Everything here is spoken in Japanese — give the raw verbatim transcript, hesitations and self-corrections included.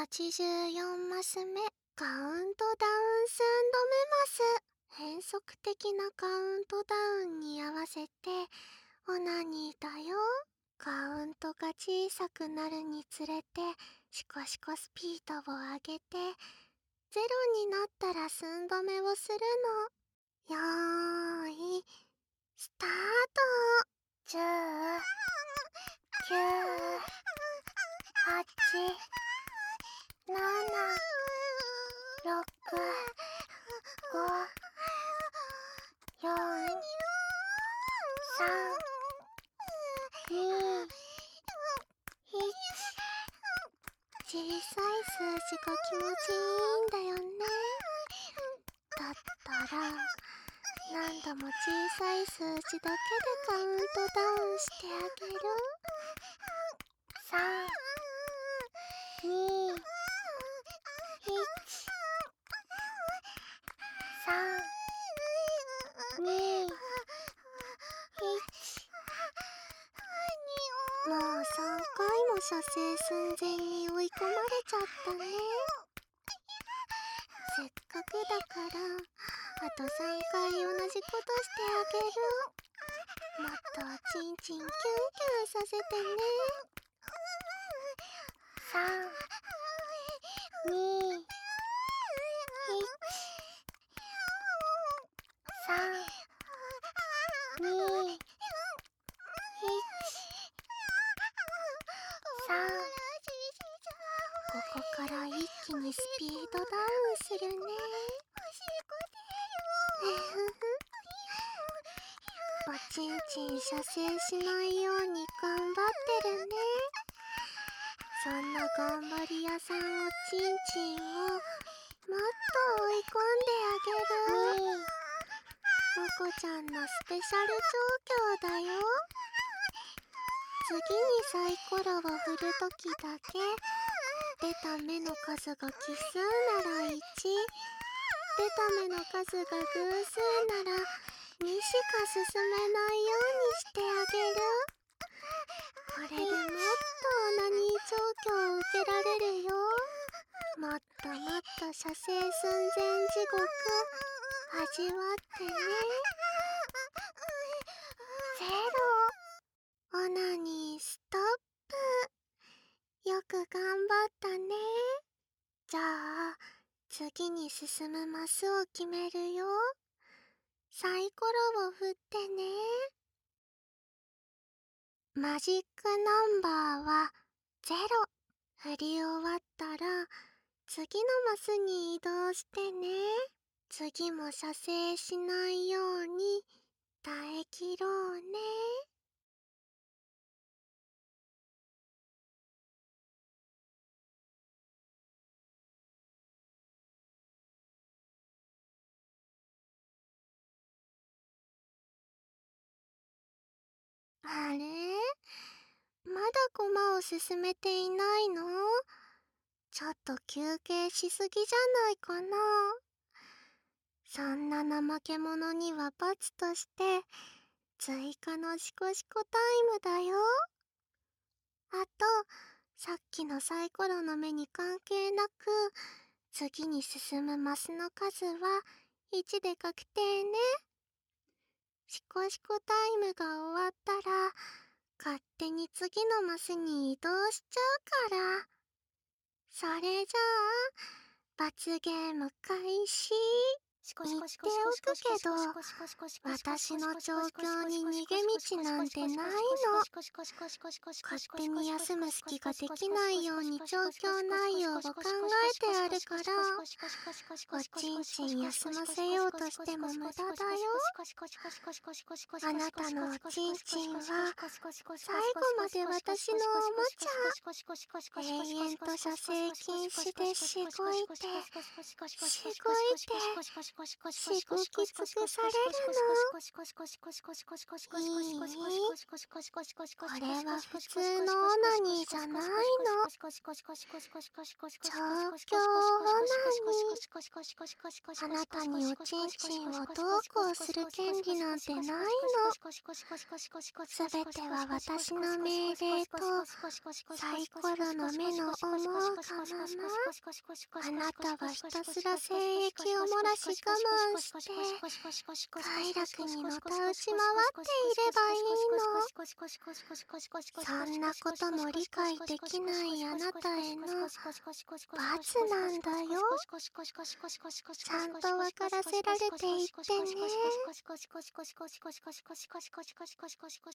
はちじゅうよんマス目、カウントダウン寸止めます。変則的なカウントダウンに合わせてオナニーだよ。カウントが小さくなるにつれてシコシコスピードを上げてゼロになったら寸止めをするの。よーいスタート。じゅう、きゅう、はち、なな、ろく、ご、よん、さん、に、いち。小さい数字が気持ちいいんだよね。だったら何度も小さい数字だけでカウントダウンしてあげる。さん、に、いち、さん、に、いち。もうさんかいも射精寸前に追い込まれちゃったね。せっかくだからあとさんかい同じことしてあげる。もっとチンチンキュンキュンさせてね。さん、に、いち、さん、に、いち、さん。ここから一気にスピードダウンするね。おちんちん射精しないように頑張ってるね。そんな頑張り屋さんおちんちんをもっと追い込んであげる。もこちゃんのスペシャル状況だよ。次にサイコロを振るときだけ出た目の数が奇数ならいち、出た目の数が偶数ならにしか進めないようにしてあげる。これでもっとオナニー状況を受けられるよ。もっともっと射精寸前地獄味わってね。ゼロ。オナニーストップ。よく頑張ったね。じゃあ次に進むマスを決めるよ。サイコロを振ってね。マジックナンバーはゼロ。振り終わったら次のマスに移動してね。次も射精しないように耐え切ろうね。あれ？まだコマを進めていないの？ちょっと休憩しすぎじゃないかな。そんな怠け者には罰として追加のシコシコタイムだよ。あとさっきのサイコロの目に関係なく次に進むマスの数はいちで確定ね。シコシコタイムが終わったら勝手に次のマスに移動しちゃうから。それじゃあ罰ゲーム開始。言っておくけど私の状況に逃げ道なんてないの。勝手に休む隙ができないように状況内容を考えてあるから、おちんちん休ませようとしても無駄だよ。あなたのおちんちんは最後まで私のおもちゃ。永遠と射精禁止でしごいてしごいてしごき尽くされるの。いい？これは普通のオナニーじゃないの。調教オナニー。あなたにおちんちんをどうこうする権利なんてないの。すべては私の命令とサイコロの目の思うがまま。あなたはひたすら精液を漏らし我慢して快楽にのたうち回っていればいいの。そんなことも理解できないあなたへの罰なんだよ。ちゃんと分からせられていってね。